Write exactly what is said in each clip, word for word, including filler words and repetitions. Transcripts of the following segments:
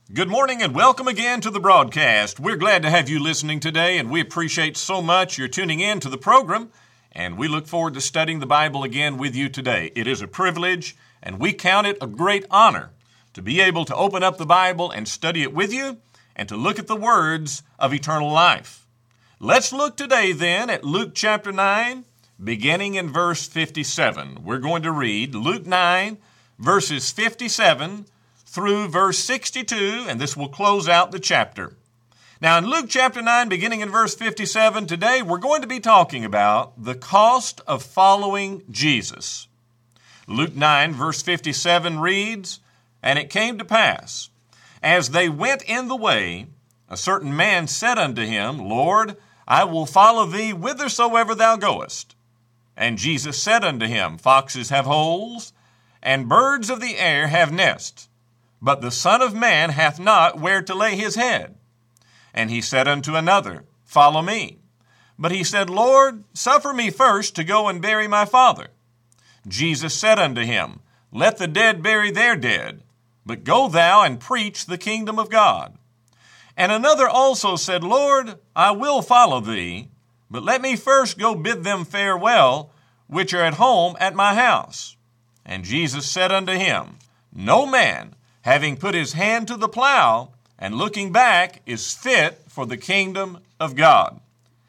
Good morning and welcome again to the broadcast. We're glad to have you listening today, and we appreciate so much your tuning in to the program, and we look forward to studying the Bible again with you today. It is a privilege, and we count it a great honor to be able to open up the Bible and study it with you and to look at the words of eternal life. Let's look today then at Luke chapter nine, beginning in verse fifty-seven. We're going to read Luke nine, verses fifty-seven through verse sixty-two, and this will close out the chapter. Now, in Luke chapter nine, beginning in verse fifty-seven, today we're going to be talking about the cost of following Jesus. Luke nine, verse fifty-seven reads, "And it came to pass, as they went in the way, a certain man said unto him, Lord, I will follow thee whithersoever thou goest. And Jesus said unto him, Foxes have holes, and birds of the air have nests, but the Son of Man hath not where to lay his head. And he said unto another, Follow me. But he said, Lord, suffer me first to go and bury my father. Jesus said unto him, Let the dead bury their dead, but go thou and preach the kingdom of God. And another also said, Lord, I will follow thee, but let me first go bid them farewell, which are at home at my house. And Jesus said unto him, No man, having put his hand to the plow, and looking back, is fit for the kingdom of God."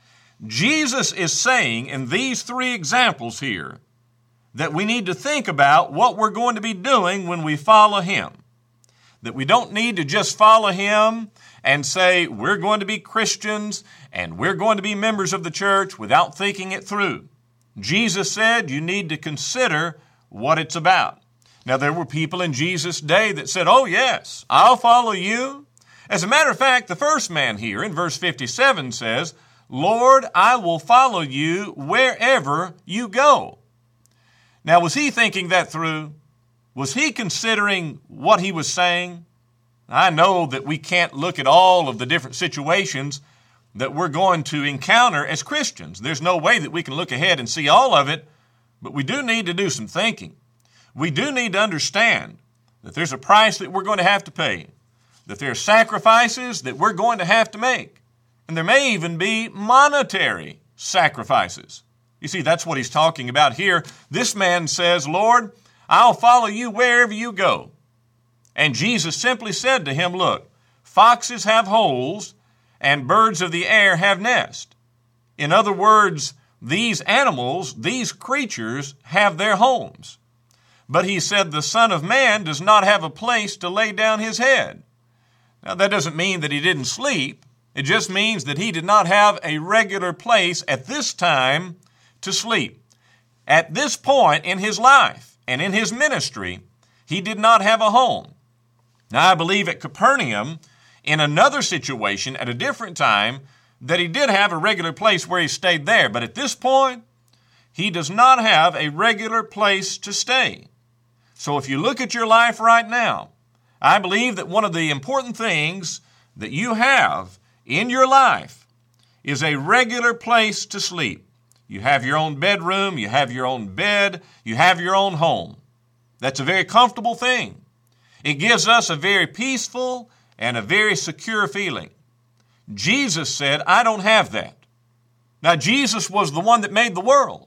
Jesus is saying in these three examples here that we need to think about what we're going to be doing when we follow him. That we don't need to just follow him and say we're going to be Christians and we're going to be members of the church without thinking it through. Jesus said you need to consider what it's about. Now, there were people in Jesus' day that said, oh, yes, I'll follow you. As a matter of fact, the first man here in verse fifty-seven says, Lord, I will follow you wherever you go. Now, was he thinking that through? Was he considering what he was saying? I know that we can't look at all of the different situations that we're going to encounter as Christians. There's no way that we can look ahead and see all of it, but we do need to do some thinking. We do need to understand that there's a price that we're going to have to pay, that there are sacrifices that we're going to have to make, and there may even be monetary sacrifices. You see, that's what he's talking about here. This man says, Lord, I'll follow you wherever you go. And Jesus simply said to him, look, foxes have holes and birds of the air have nests. In other words, these animals, these creatures have their homes. But he said the Son of Man does not have a place to lay down his head. Now, that doesn't mean that he didn't sleep. It just means that he did not have a regular place at this time to sleep. At this point in his life and in his ministry, he did not have a home. Now, I believe at Capernaum, in another situation at a different time, that he did have a regular place where he stayed there. But at this point, he does not have a regular place to stay. So if you look at your life right now, I believe that one of the important things that you have in your life is a regular place to sleep. You have your own bedroom, you have your own bed, you have your own home. That's a very comfortable thing. It gives us a very peaceful and a very secure feeling. Jesus said, I don't have that. Now, Jesus was the one that made the world.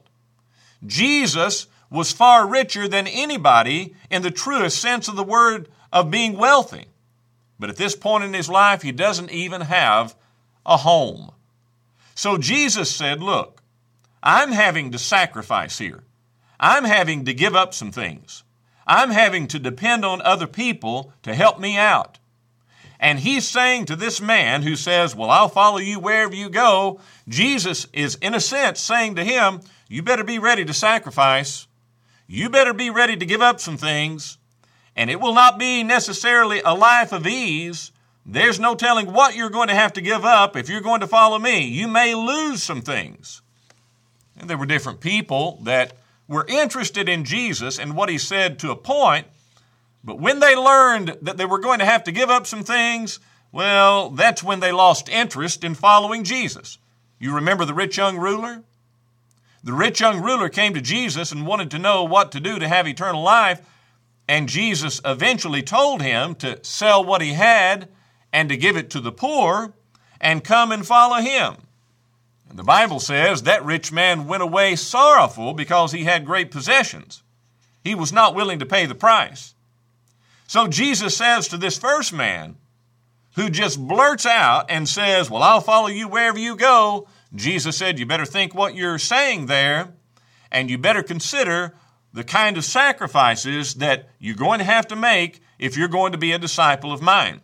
Jesus was far richer than anybody in the truest sense of the word of being wealthy. But at this point in his life, he doesn't even have a home. So Jesus said, look, I'm having to sacrifice here. I'm having to give up some things. I'm having to depend on other people to help me out. And he's saying to this man who says, well, I'll follow you wherever you go, Jesus is in a sense saying to him, you better be ready to sacrifice. You better be ready to give up some things. And it will not be necessarily a life of ease. There's no telling what you're going to have to give up if you're going to follow me. You may lose some things. And there were different people that were interested in Jesus and what he said to a point, but when they learned that they were going to have to give up some things, well, that's when they lost interest in following Jesus. You remember the rich young ruler? The rich young ruler came to Jesus and wanted to know what to do to have eternal life, And Jesus eventually told him to sell what he had and to give it to the poor and come and follow him. And the Bible says that rich man went away sorrowful because he had great possessions. He was not willing to pay the price. So Jesus says to this first man, who just blurts out and says, well, I'll follow you wherever you go, Jesus said, you better think what you're saying there, and you better consider the kind of sacrifices that you're going to have to make if you're going to be a disciple of mine.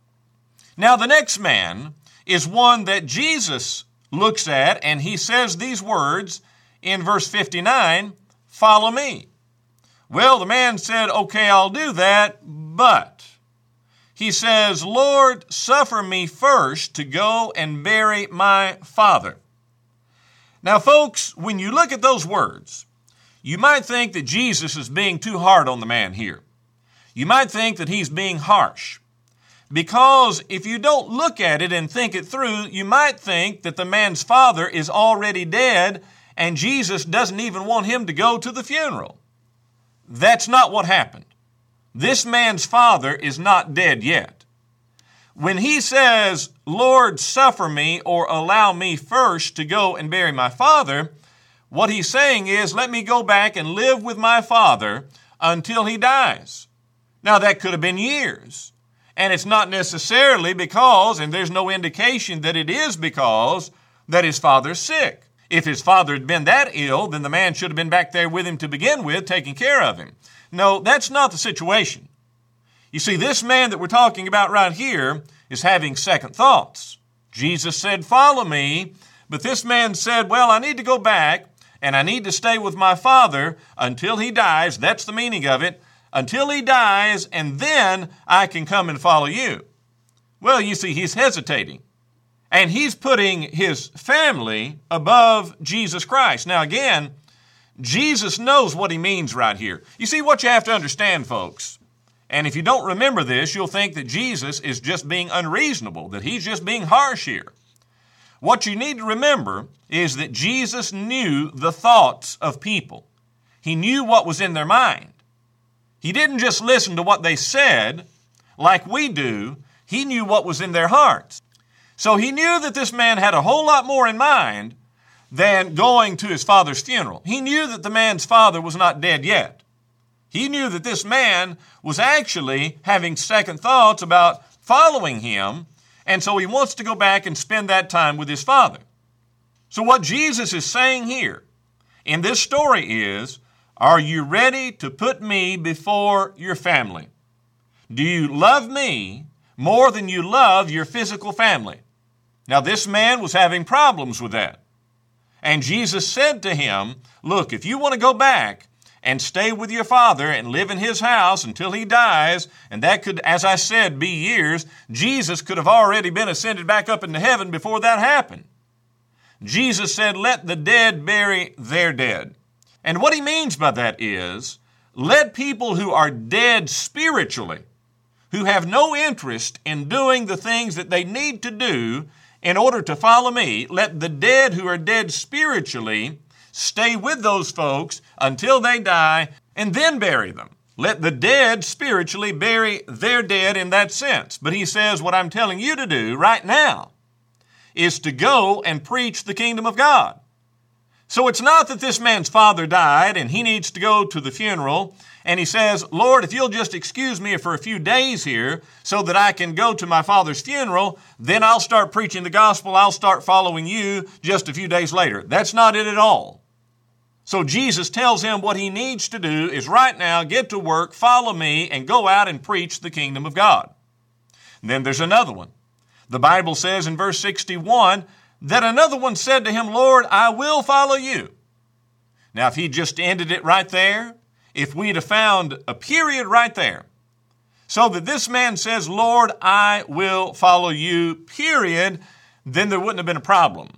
Now, the next man is one that Jesus looks at, and he says these words in verse fifty-nine, follow me. Well, the man said, okay, I'll do that, but he says, Lord, suffer me first to go and bury my father. Now, folks, when you look at those words, you might think that Jesus is being too hard on the man here. You might think that he's being harsh. Because if you don't look at it and think it through, you might think that the man's father is already dead and Jesus doesn't even want him to go to the funeral. That's not what happened. This man's father is not dead yet. When he says, Lord, suffer me or allow me first to go and bury my father, what he's saying is, let me go back and live with my father until he dies. Now, that could have been years. And it's not necessarily because, and there's no indication that it is because, that his father's sick. If his father had been that ill, then the man should have been back there with him to begin with, taking care of him. No, that's not the situation. You see, this man that we're talking about right here is having second thoughts. Jesus said, follow me, but this man said, well, I need to go back, and I need to stay with my father until he dies. That's the meaning of it. Until he dies, and then I can come and follow you. Well, you see, he's hesitating. And he's putting his family above Jesus Christ. Now, again, Jesus knows what he means right here. You see, what you have to understand, folks, and if you don't remember this, you'll think that Jesus is just being unreasonable, that he's just being harsh here. What you need to remember is that Jesus knew the thoughts of people. He knew what was in their mind. He didn't just listen to what they said like we do. He knew what was in their hearts. So he knew that this man had a whole lot more in mind than going to his father's funeral. He knew that the man's father was not dead yet. He knew that this man was actually having second thoughts about following him, and so he wants to go back and spend that time with his father. So what Jesus is saying here in this story is, are you ready to put me before your family? Do you love me more than you love your physical family? Now, this man was having problems with that. And Jesus said to him, look, if you want to go back and stay with your father and live in his house until he dies, and that could, as I said, be years, Jesus could have already been ascended back up into heaven before that happened. Jesus said, let the dead bury their dead. And what he means by that is, let people who are dead spiritually, who have no interest in doing the things that they need to do in order to follow me, let the dead who are dead spiritually stay with those folks until they die and then bury them. Let the dead spiritually bury their dead in that sense. But he says, what I'm telling you to do right now is to go and preach the kingdom of God. So it's not that this man's father died and he needs to go to the funeral and he says, Lord, if you'll just excuse me for a few days here so that I can go to my father's funeral, then I'll start preaching the gospel. I'll start following you just a few days later. That's not it at all. So Jesus tells him what he needs to do is right now get to work, follow me, and go out and preach the kingdom of God. And then there's another one. The Bible says in verse sixty-one, that another one said to him, Lord, I will follow you. Now, if he just ended it right there, if we'd have found a period right there, so that this man says, Lord, I will follow you, period, then there wouldn't have been a problem.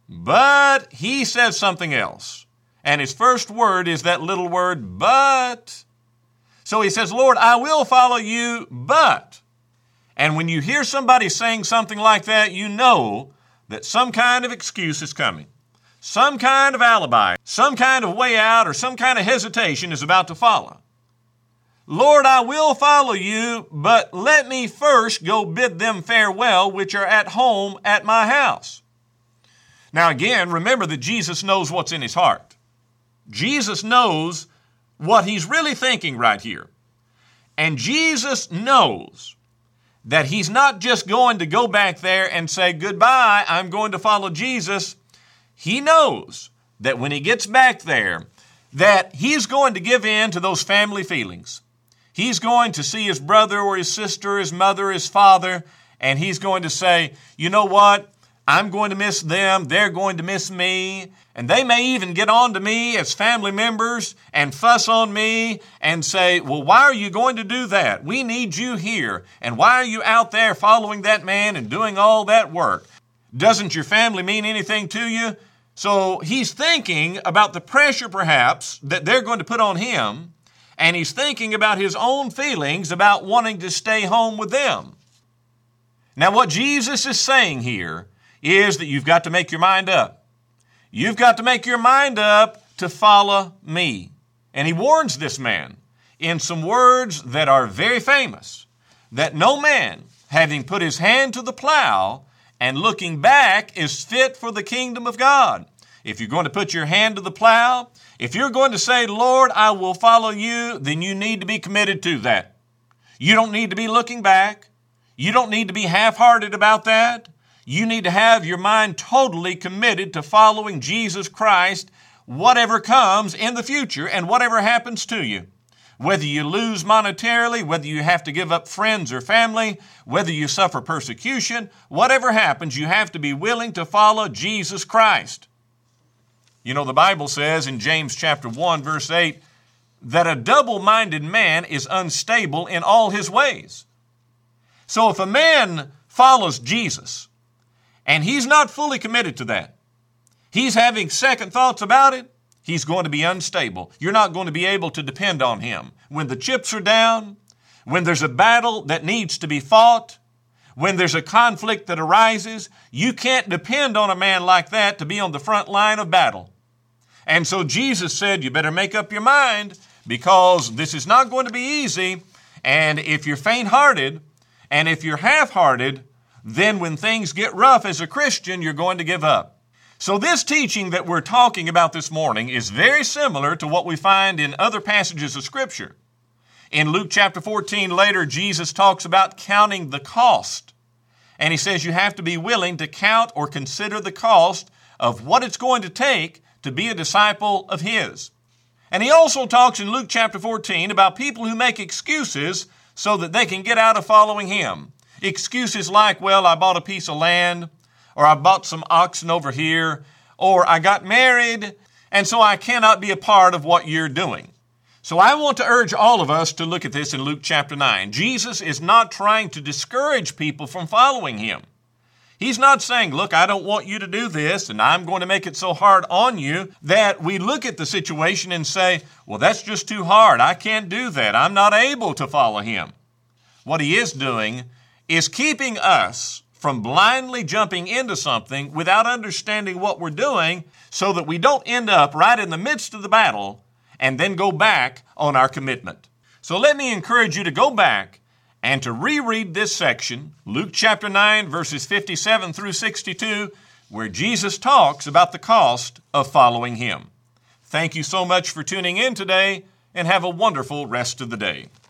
But he says something else. And his first word is that little word, but. So he says, Lord, I will follow you, but. And when you hear somebody saying something like that, you know that some kind of excuse is coming. Some kind of alibi, some kind of way out, or some kind of hesitation is about to follow. Lord, I will follow you, but let me first go bid them farewell which are at home at my house. Now again, remember that Jesus knows what's in his heart. Jesus knows what he's really thinking right here. And Jesus knows that he's not just going to go back there and say, goodbye, I'm going to follow Jesus. He knows that when he gets back there, that he's going to give in to those family feelings. He's going to see his brother or his sister, his mother, his father, and he's going to say, you know what? I'm going to miss them. They're going to miss me. And they may even get on to me as family members and fuss on me and say, well, why are you going to do that? We need you here. And why are you out there following that man and doing all that work? Doesn't your family mean anything to you? So he's thinking about the pressure, perhaps, that they're going to put on him, and he's thinking about his own feelings about wanting to stay home with them. Now, what Jesus is saying here is that you've got to make your mind up. You've got to make your mind up to follow me. And he warns this man in some words that are very famous, that no man, having put his hand to the plow and looking back, is fit for the kingdom of God. If you're going to put your hand to the plow, if you're going to say, Lord, I will follow you, then you need to be committed to that. You don't need to be looking back. You don't need to be half-hearted about that. You need to have your mind totally committed to following Jesus Christ, whatever comes in the future and whatever happens to you. Whether you lose monetarily, whether you have to give up friends or family, whether you suffer persecution, whatever happens, you have to be willing to follow Jesus Christ. You know, the Bible says in James chapter one, verse eight, that a double-minded man is unstable in all his ways. So if a man follows Jesus, and he's not fully committed to that, he's having second thoughts about it, he's going to be unstable. You're not going to be able to depend on him. When the chips are down, when there's a battle that needs to be fought, when there's a conflict that arises, you can't depend on a man like that to be on the front line of battle. And so Jesus said, you better make up your mind, because this is not going to be easy. And if you're faint-hearted, and if you're half-hearted, then when things get rough as a Christian, you're going to give up. So this teaching that we're talking about this morning is very similar to what we find in other passages of Scripture. In Luke chapter fourteen, later, Jesus talks about counting the cost. And he says you have to be willing to count or consider the cost of what it's going to take to be a disciple of his. And he also talks in Luke chapter fourteen about people who make excuses so that they can get out of following him. Excuses like, well, I bought a piece of land, or I bought some oxen over here, or I got married, and so I cannot be a part of what you're doing. So I want to urge all of us to look at this in Luke chapter nine. Jesus is not trying to discourage people from following him. He's not saying, look, I don't want you to do this, and I'm going to make it so hard on you that we look at the situation and say, well, that's just too hard. I can't do that. I'm not able to follow him. What he is doing is keeping us from blindly jumping into something without understanding what we're doing, so that we don't end up right in the midst of the battle and then go back on our commitment. So let me encourage you to go back and to reread this section, Luke chapter nine, verses fifty-seven through sixty-two, where Jesus talks about the cost of following him. Thank you so much for tuning in today, and have a wonderful rest of the day.